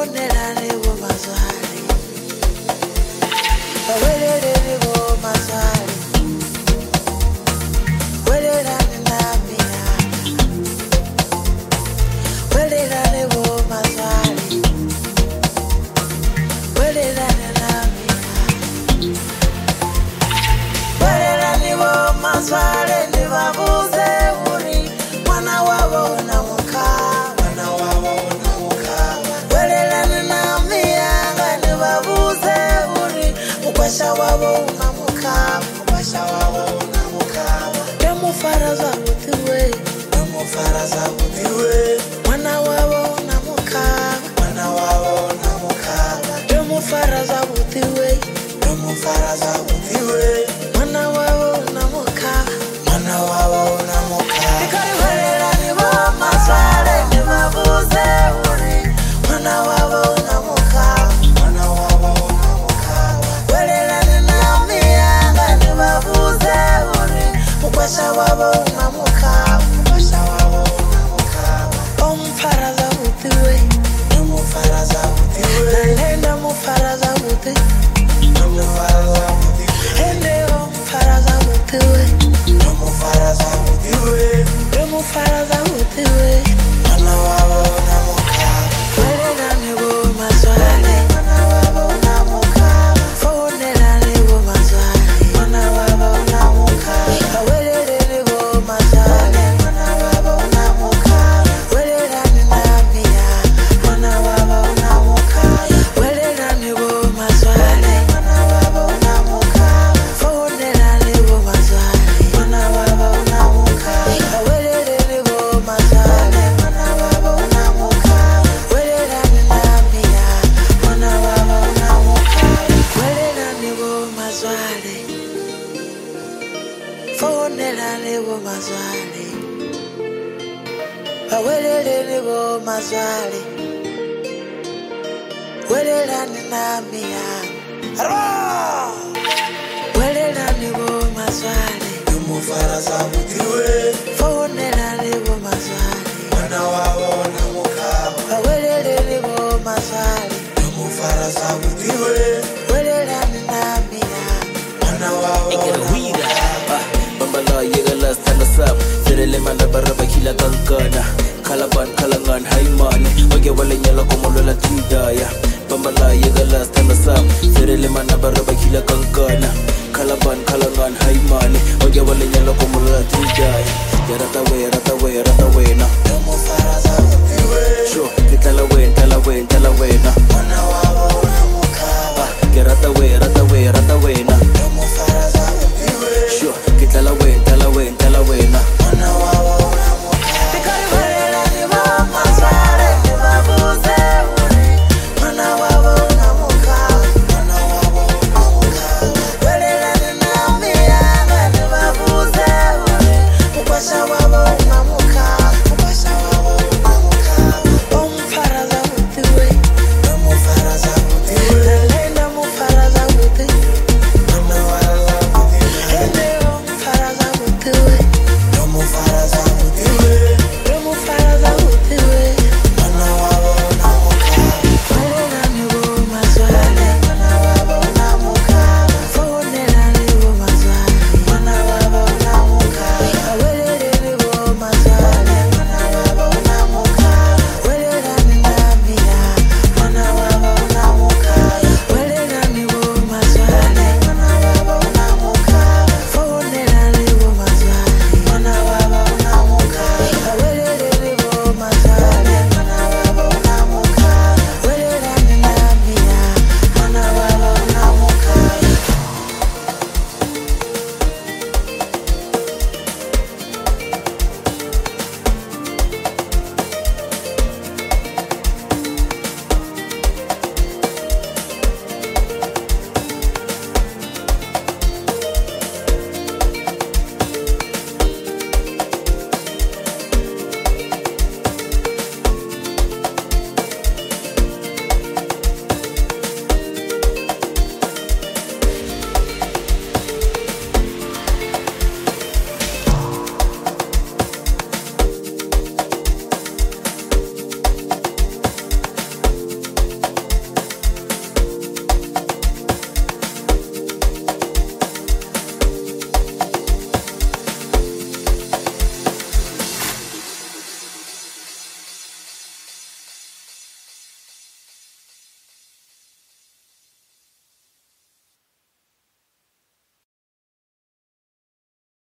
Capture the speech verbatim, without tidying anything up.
Fonelane wo mazwale Welelele wo mazwale Welelane na mina Welelane wo mazwale Welelane na mina Welelane wo mazwale Nibabuze uri Mwana wabo unamuka Mwana wabo unamuka Welelane na miyanga Nibabuze uri Mukwasha wabo unamuka Mukwasha wabo unamuka Demu faraza utiwe Demu faraza utiwe Mwana wabo unamuka Mwana wabo unamuka Demu faraza utiwe Demu faraza utiwe Mwana wabo unamuka Mwana wabo unamuka Ikari welelane wo mazwale Nibabuze uri Mwana wabo unamuka Mwana wabo unamuka Welelane na miyanga Nibabuze uri Mukwasha wabo unamuka Mukwasha wabo unamuka Omfaraza utiwe Omfaraza utiwe Nalenda mufaraza uti Omfaraza utiwe Ende omfaraza utiwe Omfaraza utiwe Omfaraza utiwe Mwana wabo unamuka Welelane wo mazwale Mwana wabo unamuka Fonelane wo mazwale Mwana wabo unamuka Welelane wo mazwale Mwana wabo unamuka Welelane na miya Mwana wabo unamuka Welelane wo mazwale Mwana wabo unamuka Fonelane wo mazwale Mwana wabo unamuka Welelane wo mazwale Mwana wabo unamuka Welelane na miya Mwana wabo unamuka Welelane wo mazwale Fonelane wo mazwale Welelane wo mazwale Welelane na miya Welelane wo mazwale Demu faraza utiwe Fonelane wo mazwale Mwana wabo unamuka Welelane wo mazwale Demu faraza utiwe Welelane na miya Mwana wabo Ikirwira Bambala yegala stand us up Serele mana baraba kila kankana Kalaban kalangan haimane Oge wale nyala komolola tidaya Bambala yegala stand us up Serele mana baraba kila kankana Kalaban kalangan haimane Oge wale nyala komolola tidaya Yarata we yarata we yarata we na Demu faraza utiwe Sure, titala we tala we tala we na